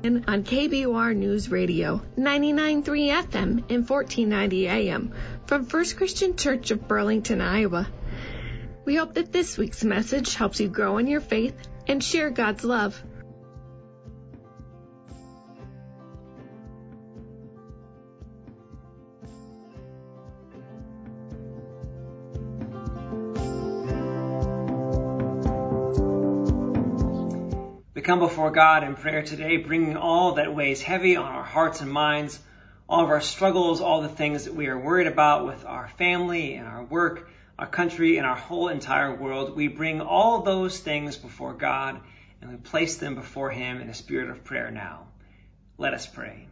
On KBOR News Radio, 99.3 FM and 1490 AM from First Christian Church of Burlington, Iowa. We hope that this week's message helps you grow in your faith and share God's love. We come before God in prayer today, bringing all that weighs heavy on our hearts and minds, all of our struggles, all the things that we are worried about with our family and our work, our country, and our whole entire world. We bring all those things before God, and we place them before Him in a spirit of prayer now. Let us pray.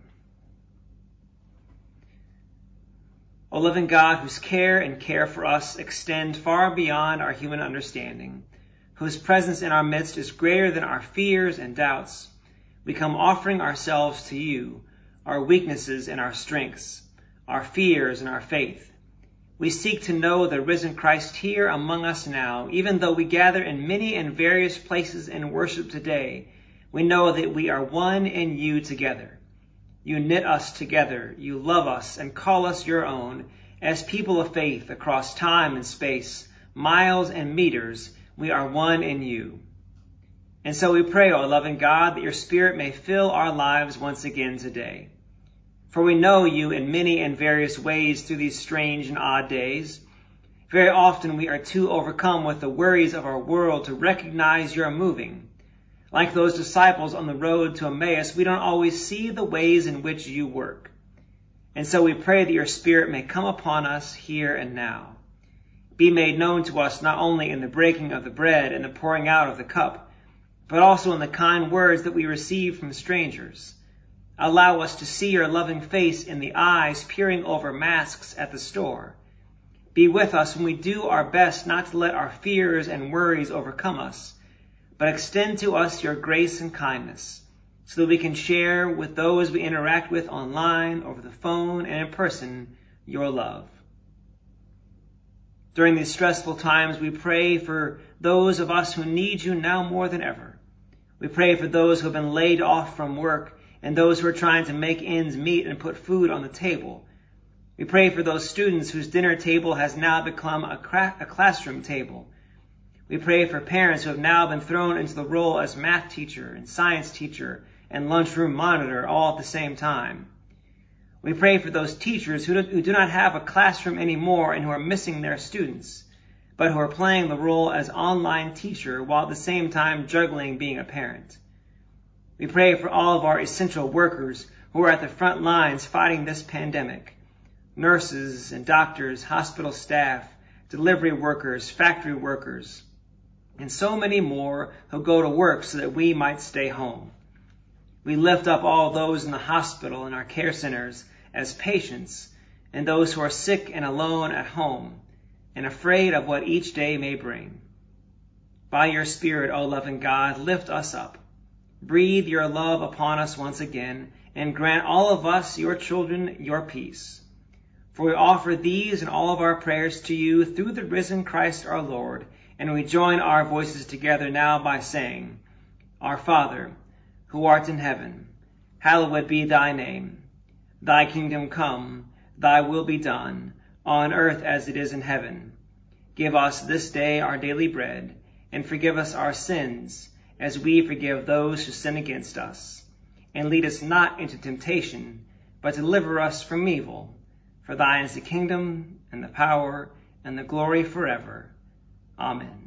O loving God, whose care and care for us extend far beyond our human understanding, whose presence in our midst is greater than our fears and doubts, we come offering ourselves to you, our weaknesses and our strengths, our fears and our faith. We seek to know the risen Christ here among us now. Even though we gather in many and various places in worship today, we know that we are one in you together. You knit us together, you love us and call us your own. As people of faith across time and space, miles and meters, we are one in you. And so we pray, O loving God, that your Spirit may fill our lives once again today. For we know you in many and various ways through these strange and odd days. Very often we are too overcome with the worries of our world to recognize your moving. Like those disciples on the road to Emmaus, we don't always see the ways in which you work. And so we pray that your Spirit may come upon us here and now. Be made known to us not only in the breaking of the bread and the pouring out of the cup, but also in the kind words that we receive from strangers. Allow us to see your loving face in the eyes peering over masks at the store. Be with us when we do our best not to let our fears and worries overcome us, but extend to us your grace and kindness so that we can share with those we interact with online, over the phone, and in person your love. During these stressful times, we pray for those of us who need you now more than ever. We pray for those who have been laid off from work and those who are trying to make ends meet and put food on the table. We pray for those students whose dinner table has now become a classroom table. We pray for parents who have now been thrown into the role as math teacher and science teacher and lunchroom monitor all at the same time. We pray for those teachers who do not have a classroom anymore and who are missing their students, but who are playing the role as online teacher while at the same time juggling being a parent. We pray for all of our essential workers who are at the front lines fighting this pandemic. Nurses and doctors, hospital staff, delivery workers, factory workers, and so many more who go to work so that we might stay home. We lift up all those in the hospital and our care centers as patients and those who are sick and alone at home and afraid of what each day may bring. By your Spirit, O loving God, lift us up. Breathe your love upon us once again and grant all of us, your children, your peace. For we offer these and all of our prayers to you through the risen Christ our Lord, and we join our voices together now by saying, Our Father, who art in heaven, hallowed be thy name. Thy kingdom come, thy will be done, on earth as it is in heaven. Give us this day our daily bread, and forgive us our sins, as we forgive those who sin against us. And lead us not into temptation, but deliver us from evil. For thine is the kingdom, and the power, and the glory forever. Amen.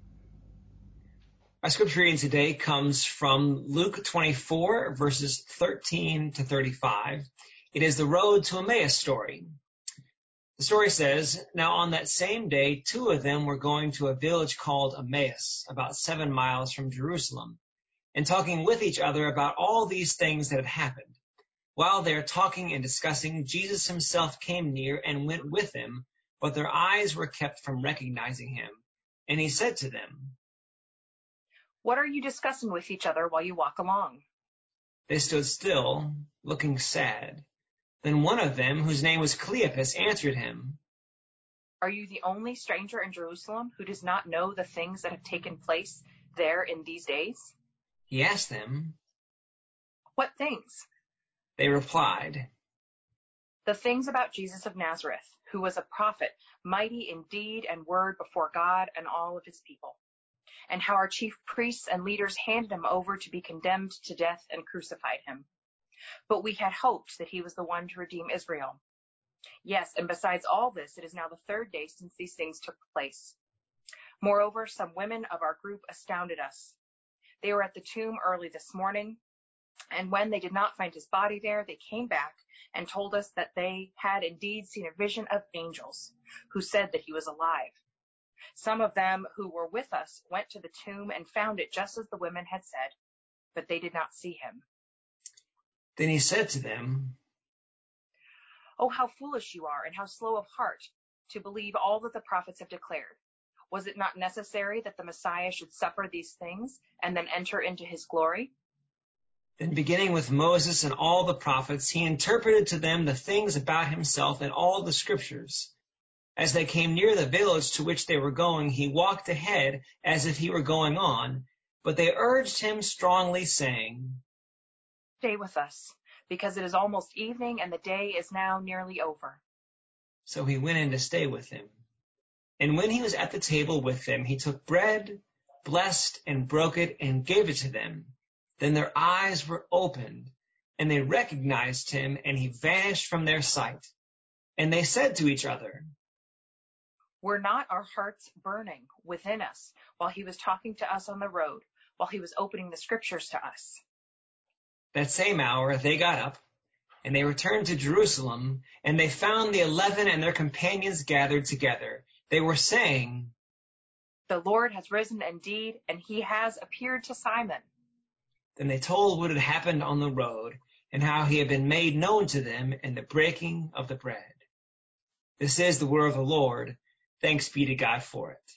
Our scripture reading today comes from Luke 24, verses 13 to 35. It is the road to Emmaus story. The story says, Now on that same day, two of them were going to a village called Emmaus, about 7 miles from Jerusalem, and talking with each other about all these things that had happened. While they are talking and discussing, Jesus himself came near and went with them, but their eyes were kept from recognizing him. And he said to them, What are you discussing with each other while you walk along? They stood still, looking sad. Then one of them, whose name was Cleopas, answered him, Are you the only stranger in Jerusalem who does not know the things that have taken place there in these days? He asked them, What things? They replied, The things about Jesus of Nazareth, who was a prophet, mighty in deed and word before God and all of his people, and how our chief priests and leaders handed him over to be condemned to death and crucified him. But we had hoped that he was the one to redeem Israel. Yes, and besides all this, it is now the third day since these things took place. Moreover, some women of our group astounded us. They were at the tomb early this morning, and when they did not find his body there, they came back and told us that they had indeed seen a vision of angels who said that he was alive. Some of them who were with us went to the tomb and found it just as the women had said, but they did not see him. Then he said to them, Oh, how foolish you are, and how slow of heart to believe all that the prophets have declared. Was it not necessary that the Messiah should suffer these things and then enter into his glory? Then beginning with Moses and all the prophets, he interpreted to them the things about himself in all the scriptures. As they came near the village to which they were going, he walked ahead as if he were going on, but they urged him strongly, saying, Stay with us, because it is almost evening and the day is now nearly over. So he went in to stay with him. And when he was at the table with them, he took bread, blessed and broke it, and gave it to them. Then their eyes were opened, and they recognized him, and he vanished from their sight. And they said to each other, Were not our hearts burning within us while he was talking to us on the road, while he was opening the scriptures to us? That same hour they got up, and they returned to Jerusalem, and they found the 11 and their companions gathered together. They were saying, The Lord has risen indeed, and he has appeared to Simon. Then they told what had happened on the road, and how he had been made known to them in the breaking of the bread. This is the word of the Lord. Thanks be to God for it.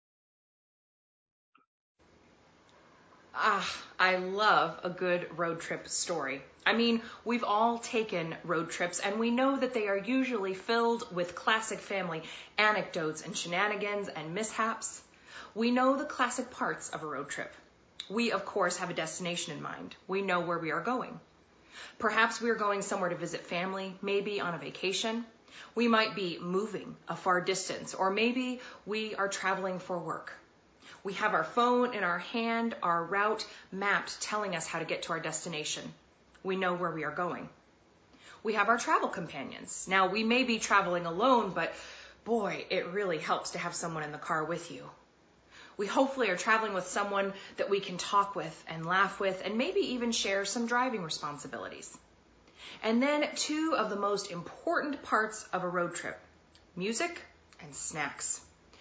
I love a good road trip story. I mean, we've all taken road trips, and we know that they are usually filled with classic family anecdotes and shenanigans and mishaps. We know the classic parts of a road trip. We, of course, have a destination in mind. We know where we are going. Perhaps we are going somewhere to visit family, maybe on a vacation. We might be moving a far distance, or maybe we are traveling for work. We have our phone in our hand, our route mapped, telling us how to get to our destination. We know where we are going. We have our travel companions. Now, we may be traveling alone, but boy, it really helps to have someone in the car with you. We hopefully are traveling with someone that we can talk with and laugh with and maybe even share some driving responsibilities. And then two of the most important parts of a road trip, music and snacks.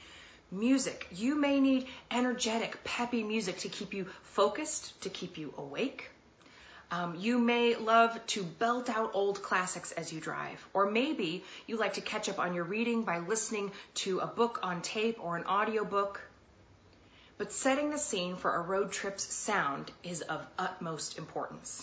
Music. You may need energetic, peppy music to keep you focused, to keep you awake. You may love to belt out old classics as you drive. Or maybe you like to catch up on your reading by listening to a book on tape or an audiobook. But setting the scene for a road trip's sound is of utmost importance,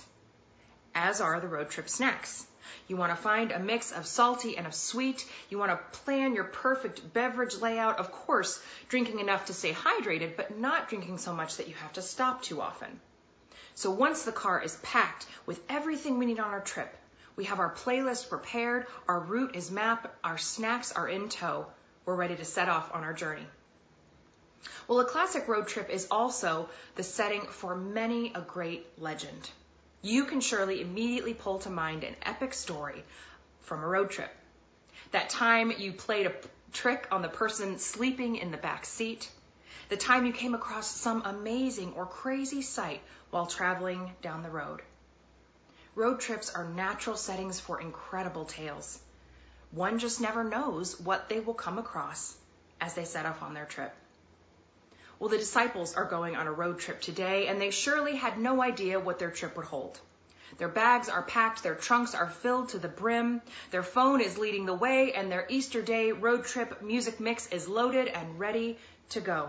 as are the road trip snacks. You want to find a mix of salty and of sweet. You want to plan your perfect beverage layout. Of course, drinking enough to stay hydrated, but not drinking so much that you have to stop too often. So once the car is packed with everything we need on our trip, we have our playlist prepared, our route is mapped, our snacks are in tow, we're ready to set off on our journey. Well, a classic road trip is also the setting for many a great legend. You can surely immediately pull to mind an epic story from a road trip. That time you played a trick on the person sleeping in the back seat. The time you came across some amazing or crazy sight while traveling down the road. Road trips are natural settings for incredible tales. One just never knows what they will come across as they set off on their trip. Well, the disciples are going on a road trip today, and they surely had no idea what their trip would hold. Their bags are packed, their trunks are filled to the brim, their phone is leading the way, and their Easter Day road trip music mix is loaded and ready to go.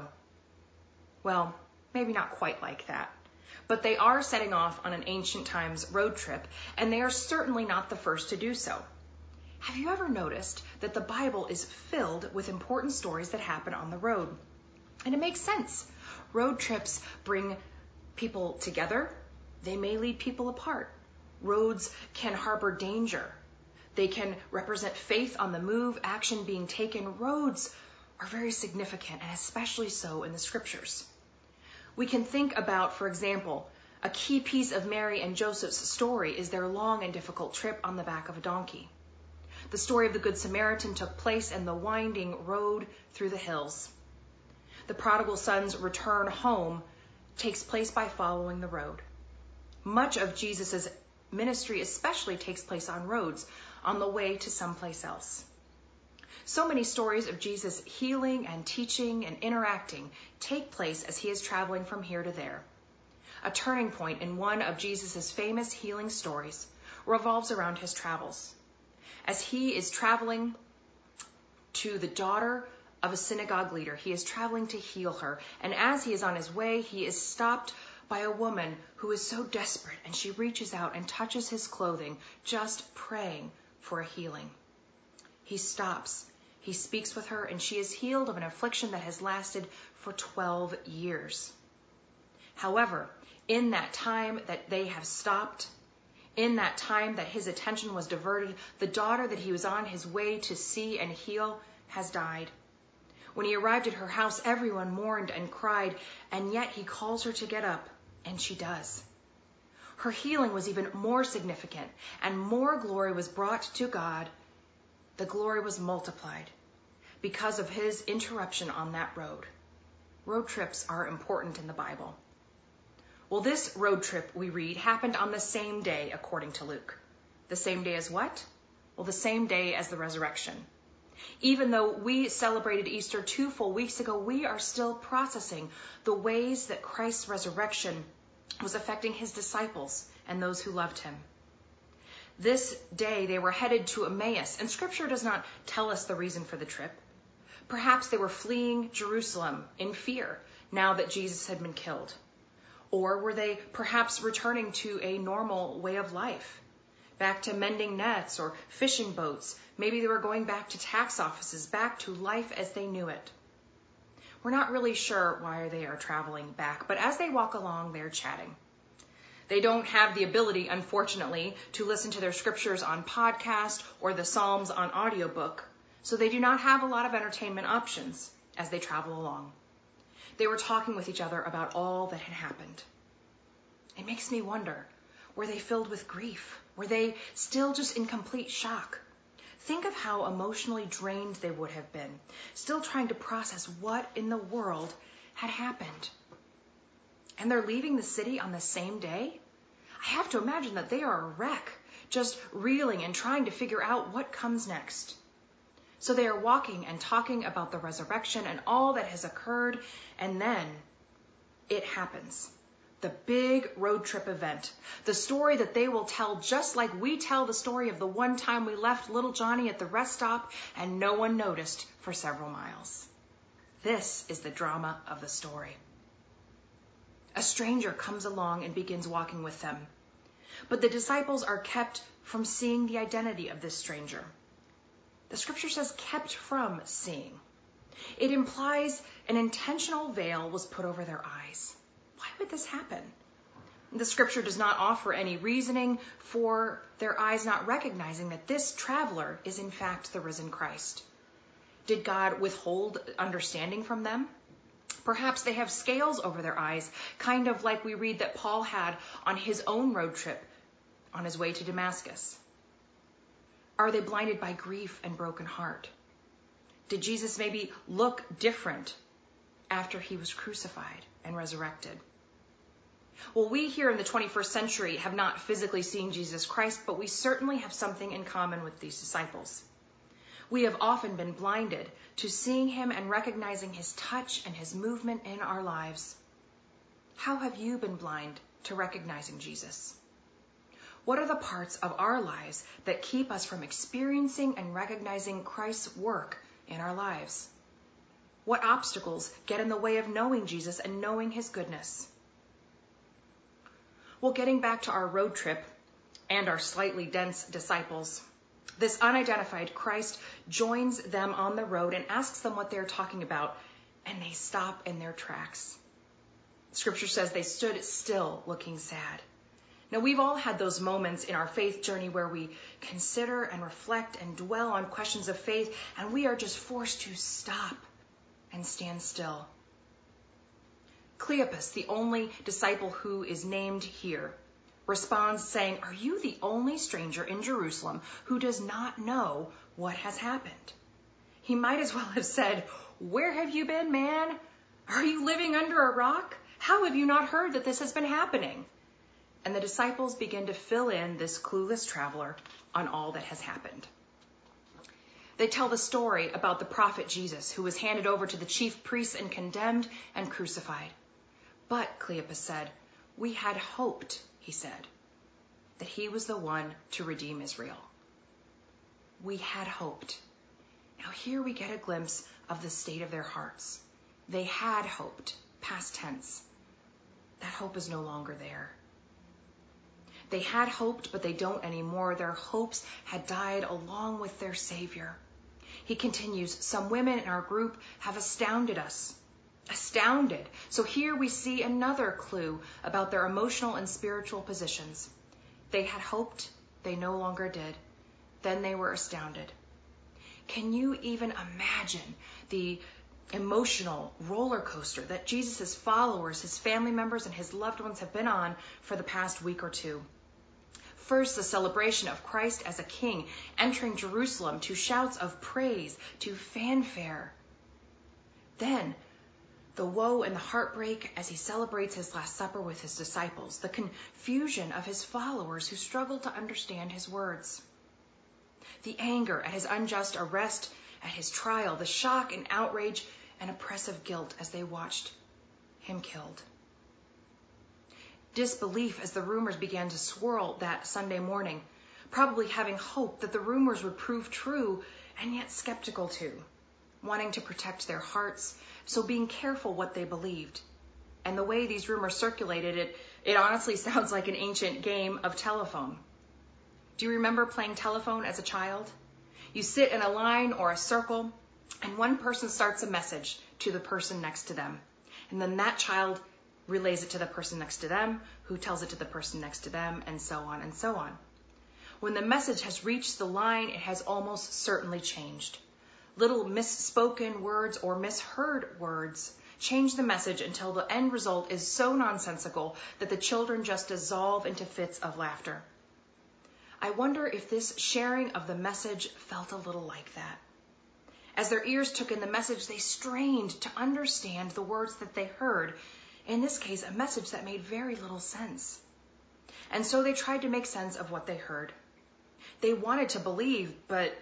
Well, maybe not quite like that, but they are setting off on an ancient times road trip, and they are certainly not the first to do so. Have you ever noticed that the Bible is filled with important stories that happen on the road? And it makes sense. Road trips bring people together. They may lead people apart. Roads can harbor danger. They can represent faith on the move, action being taken. Roads are very significant, and especially so in the scriptures. We can think about, for example, a key piece of Mary and Joseph's story is their long and difficult trip on the back of a donkey. The story of the Good Samaritan took place in the winding road through the hills. The prodigal son's return home takes place by following the road. Much of Jesus' ministry especially takes place on roads, on the way to someplace else. So many stories of Jesus healing and teaching and interacting take place as he is traveling from here to there. A turning point in one of Jesus' famous healing stories revolves around his travels. As he is traveling to the daughter of a synagogue leader, he is traveling to heal her. And as he is on his way, he is stopped by a woman who is so desperate, and she reaches out and touches his clothing, just praying for a healing. He stops. He speaks with her, and she is healed of an affliction that has lasted for 12 years. However, in that time that they have stopped, in that time that his attention was diverted, the daughter that he was on his way to see and heal has died. When he arrived at her house, everyone mourned and cried, and yet he calls her to get up, and she does. Her healing was even more significant, and more glory was brought to God. The glory was multiplied because of his interruption on that road. Road trips are important in the Bible. Well, this road trip, we read, happened on the same day, according to Luke. The same day as what? Well, the same day as the resurrection. Even though we celebrated Easter 2 full weeks ago, we are still processing the ways that Christ's resurrection was affecting his disciples and those who loved him. This day they were headed to Emmaus, and Scripture does not tell us the reason for the trip. Perhaps they were fleeing Jerusalem in fear now that Jesus had been killed. Or were they perhaps returning to a normal way of life? Back to mending nets or fishing boats. Maybe they were going back to tax offices, back to life as they knew it. We're not really sure why they are traveling back, but as they walk along, they're chatting. They don't have the ability, unfortunately, to listen to their scriptures on podcast or the Psalms on audiobook, so they do not have a lot of entertainment options as they travel along. They were talking with each other about all that had happened. It makes me wonder, were they filled with grief? Were they still just in complete shock? Think of how emotionally drained they would have been, still trying to process what in the world had happened. And they're leaving the city on the same day? I have to imagine that they are a wreck, just reeling and trying to figure out what comes next. So they are walking and talking about the resurrection and all that has occurred, and then it happens. The big road trip event, the story that they will tell just like we tell the story of the one time we left little Johnny at the rest stop and no one noticed for several miles. This is the drama of the story. A stranger comes along and begins walking with them, but the disciples are kept from seeing the identity of this stranger. The scripture says kept from seeing. It implies an intentional veil was put over their eyes. Why would this happen? The scripture does not offer any reasoning for their eyes not recognizing that this traveler is in fact the risen Christ. Did God withhold understanding from them? Perhaps they have scales over their eyes, kind of like we read that Paul had on his own road trip on his way to Damascus. Are they blinded by grief and broken heart? Did Jesus maybe look different after he was crucified and resurrected? Well, we here in the 21st century have not physically seen Jesus Christ, but we certainly have something in common with these disciples. We have often been blinded to seeing him and recognizing his touch and his movement in our lives. How have you been blind to recognizing Jesus? What are the parts of our lives that keep us from experiencing and recognizing Christ's work in our lives? What obstacles get in the way of knowing Jesus and knowing his goodness? Well, getting back to our road trip and our slightly dense disciples, this unidentified Christ joins them on the road and asks them what they're talking about, and they stop in their tracks. Scripture says they stood still looking sad. Now, we've all had those moments in our faith journey where we consider and reflect and dwell on questions of faith, and we are just forced to stop and stand still. Cleopas, the only disciple who is named here, responds saying, "Are you the only stranger in Jerusalem who does not know what has happened?" He might as well have said, "Where have you been, man? Are you living under a rock? How have you not heard that this has been happening?" And the disciples begin to fill in this clueless traveler on all that has happened. They tell the story about the prophet Jesus, who was handed over to the chief priests and condemned and crucified. "But," Cleopas said, "we had hoped," he said, "that he was the one to redeem Israel." We had hoped. Now here we get a glimpse of the state of their hearts. They had hoped, past tense. That hope is no longer there. They had hoped, but they don't anymore. Their hopes had died along with their Savior. He continues, "Some women in our group have astounded us." Astounded. So here we see another clue about their emotional and spiritual positions. They had hoped, they no longer did. Then they were astounded. Can you even imagine the emotional roller coaster that Jesus' followers, his family members, and his loved ones have been on for the past week or two? First, the celebration of Christ as a king, entering Jerusalem to shouts of praise, to fanfare. Then, the woe and the heartbreak as he celebrates his Last Supper with his disciples, the confusion of his followers who struggle to understand his words, the anger at his unjust arrest, at his trial, the shock and outrage and oppressive guilt as they watched him killed. Disbelief as the rumors began to swirl that Sunday morning, probably having hope that the rumors would prove true, and yet skeptical too, wanting to protect their hearts, so being careful what they believed. And the way these rumors circulated, it honestly sounds like an ancient game of telephone. Do you remember playing telephone as a child? You sit in a line or a circle, and one person starts a message to the person next to them. And then that child relays it to the person next to them, who tells it to the person next to them, and so on and so on. When the message has reached the line, it has almost certainly changed. Little misspoken words or misheard words change the message until the end result is so nonsensical that the children just dissolve into fits of laughter. I wonder if this sharing of the message felt a little like that. As their ears took in the message, they strained to understand the words that they heard. In this case, a message that made very little sense. And so they tried to make sense of what they heard. They wanted to believe, but,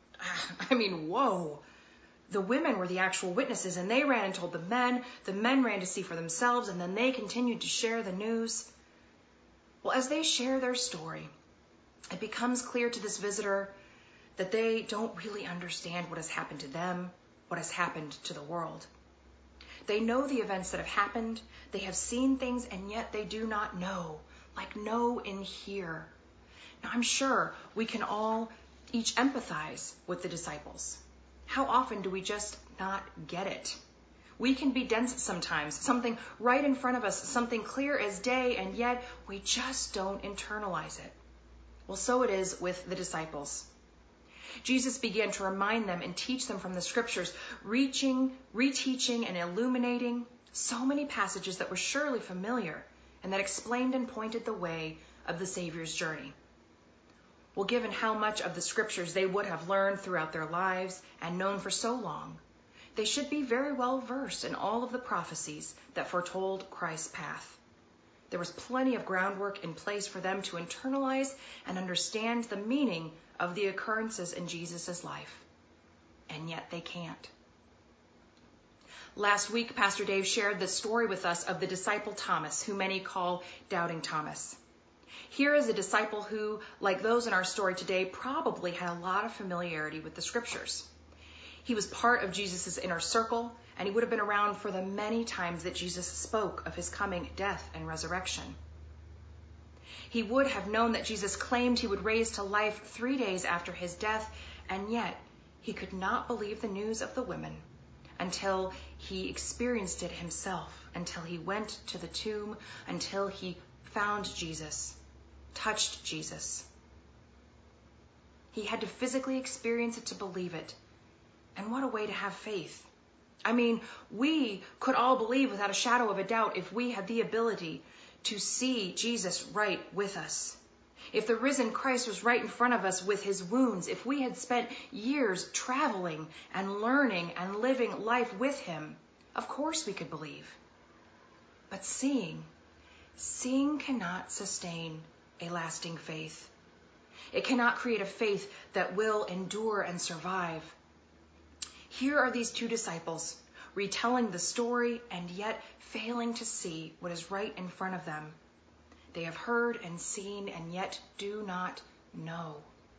whoa. The women were the actual witnesses, and they ran and told the men ran to see for themselves, and then they continued to share the news. Well, as they share their story, it becomes clear to this visitor that they don't really understand what has happened to them, what has happened to the world. They know the events that have happened, they have seen things, and yet they do not know, like know in here. Now, I'm sure we can all each empathize with the disciples. How often do we just not get it? We can be dense sometimes, something right in front of us, something clear as day, and yet we just don't internalize it. Well, so it is with the disciples. Jesus began to remind them and teach them from the scriptures, reteaching and illuminating so many passages that were surely familiar and that explained and pointed the way of the Savior's journey. Well, given how much of the scriptures they would have learned throughout their lives and known for so long, they should be very well versed in all of the prophecies that foretold Christ's path. There was plenty of groundwork in place for them to internalize and understand the meaning of the occurrences in Jesus' life. And yet they can't. Last week, Pastor Dave shared the story with us of the disciple Thomas, who many call Doubting Thomas. Here is a disciple who, like those in our story today, probably had a lot of familiarity with the scriptures. He was part of Jesus' inner circle, and he would have been around for the many times that Jesus spoke of his coming death and resurrection. He would have known that Jesus claimed he would raise to life 3 days after his death, and yet he could not believe the news of the women until he experienced it himself, until he went to the tomb, until he found Jesus touched Jesus. He had to physically experience it to believe it. And what a way to have faith. I mean, we could all believe without a shadow of a doubt if we had the ability to see Jesus right with us. If the risen Christ was right in front of us with his wounds, if we had spent years traveling and learning and living life with him, of course we could believe. But seeing cannot sustain a lasting faith. It cannot create a faith that will endure and survive. Here are these two disciples retelling the story and yet failing to see what is right in front of them. They have heard and seen and yet do not know.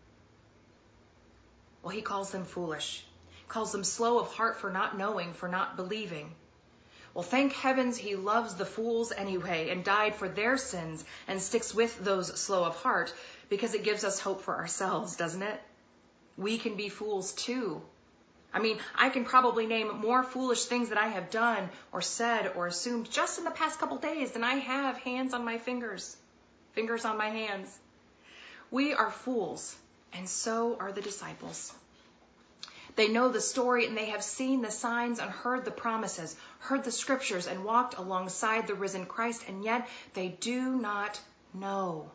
Well, he calls them foolish, calls them slow of heart for not knowing, for not believing. Well, thank heavens he loves the fools anyway and died for their sins and sticks with those slow of heart because it gives us hope for ourselves, doesn't it? We can be fools too. I mean, I can probably name more foolish things that I have done or said or assumed just in the past couple days than I have hands on my fingers on my hands. We are fools, and so are the disciples. They know the story and they have seen the signs and heard the promises, heard the scriptures and walked alongside the risen Christ, and yet they do not know.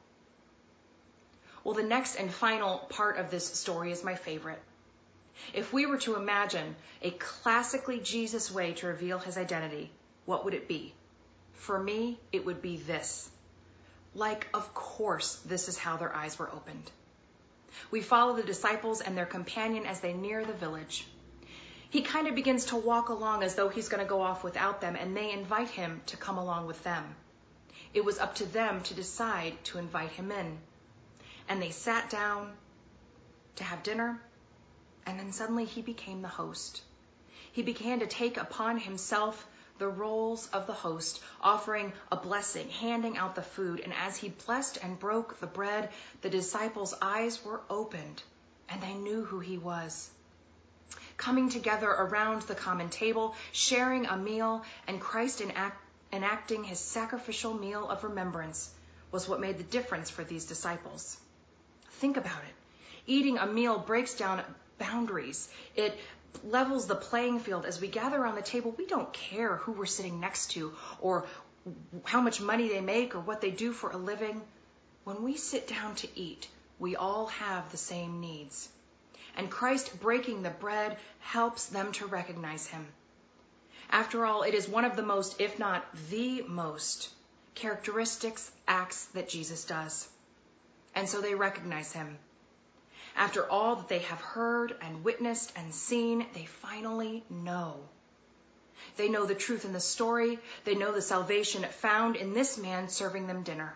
Well, the next and final part of this story is my favorite. If we were to imagine a classically Jesus way to reveal his identity, what would it be? For me, it would be this. Like, of course, this is how their eyes were opened. We follow the disciples and their companion as they near the village. He kind of begins to walk along as though he's going to go off without them, and they invite him to come along with them. It was up to them to decide to invite him in. And they sat down to have dinner, and then suddenly he became the host. He began to take upon himself the roles of the host, offering a blessing, handing out the food. And as he blessed and broke the bread, the disciples' eyes were opened and they knew who he was. Coming together around the common table, sharing a meal, and Christ enacting his sacrificial meal of remembrance was what made the difference for these disciples. Think about it. Eating a meal breaks down boundaries. It levels the playing field. As we gather around the table, we don't care who we're sitting next to or how much money they make or what they do for a living. When we sit down to eat, we all have the same needs. And Christ breaking the bread helps them to recognize him. After all, it is one of the most, if not the most, characteristics acts that Jesus does. And so they recognize him. After all that they have heard and witnessed and seen, they finally know. They know the truth in the story. They know the salvation found in this man serving them dinner.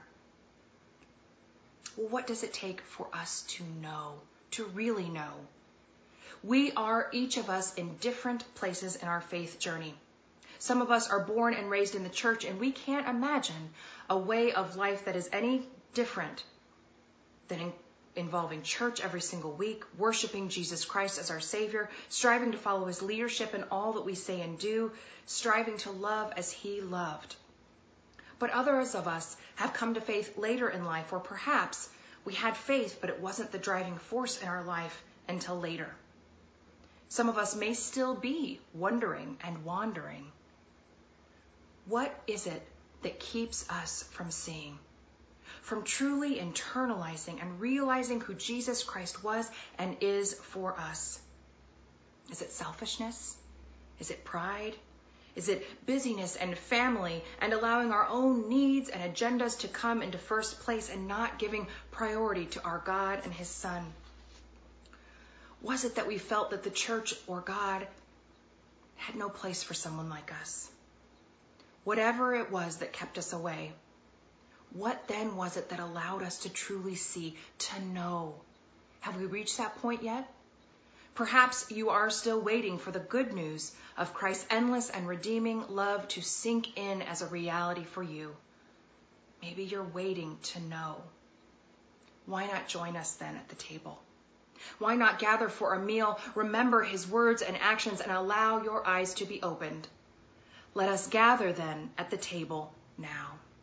Well, what does it take for us to know, to really know? We are, each of us, in different places in our faith journey. Some of us are born and raised in the church, and we can't imagine a way of life that is any different than involving church every single week, worshiping Jesus Christ as our Savior, striving to follow his leadership in all that we say and do, striving to love as he loved. But others of us have come to faith later in life, or perhaps we had faith, but it wasn't the driving force in our life until later. Some of us may still be wondering and wandering. What is it that keeps us from seeing? From truly internalizing and realizing who Jesus Christ was and is for us? Is it selfishness? Is it pride? Is it busyness and family and allowing our own needs and agendas to come into first place and not giving priority to our God and his Son? Was it that we felt that the church or God had no place for someone like us? Whatever it was that kept us away, what then was it that allowed us to truly see, to know? Have we reached that point yet? Perhaps you are still waiting for the good news of Christ's endless and redeeming love to sink in as a reality for you. Maybe you're waiting to know. Why not join us then at the table? Why not gather for a meal, remember his words and actions, and allow your eyes to be opened? Let us gather then at the table now.